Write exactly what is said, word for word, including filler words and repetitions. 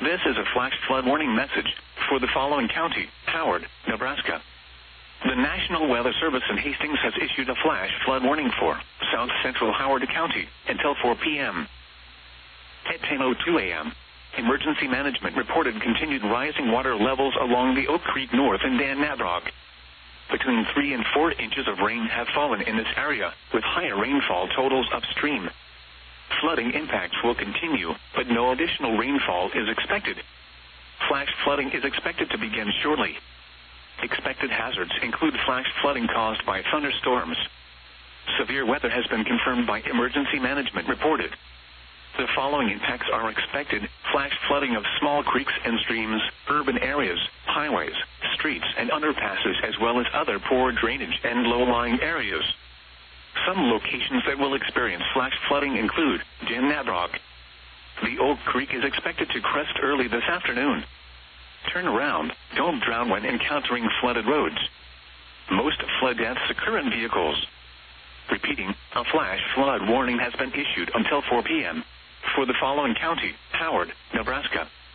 This is a flash flood warning message for the following county: Howard, Nebraska. The National Weather Service in Hastings has issued a flash flood warning for south central Howard County until four p.m. At ten oh two a.m., Emergency Management reported continued rising water levels along the Oak Creek North and Dan Nabrock. Between three and four inches of rain have fallen in this area, with higher rainfall totals upstream. Flooding impacts will continue, but no additional rainfall is expected. Flash flooding is expected to begin shortly. Expected hazards include flash flooding caused by thunderstorms. Severe weather has been confirmed by Emergency Management reported. The following impacts are expected: flash flooding of small creeks and streams, urban areas, highways, streets and underpasses, as well as other poor drainage and low-lying areas. Some locations that will experience flash flooding include Dan Nabrock. The Oak Creek is expected to crest early this afternoon. Turn around. Don't drown when encountering flooded roads. Most flood deaths occur in vehicles. Repeating, a flash flood warning has been issued until four p.m. for the following county: Howard, Nebraska.